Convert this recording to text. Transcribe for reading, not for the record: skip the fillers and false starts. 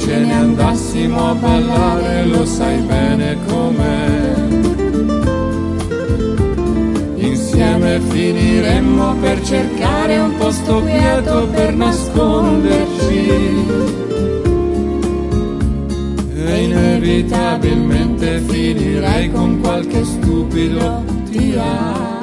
ce ne andassimo a ballare, lo sai bene com'è. Insieme finiremmo per cercare un posto quieto per nasconderci, e inevitabilmente finirei con qualche stupido ti amo.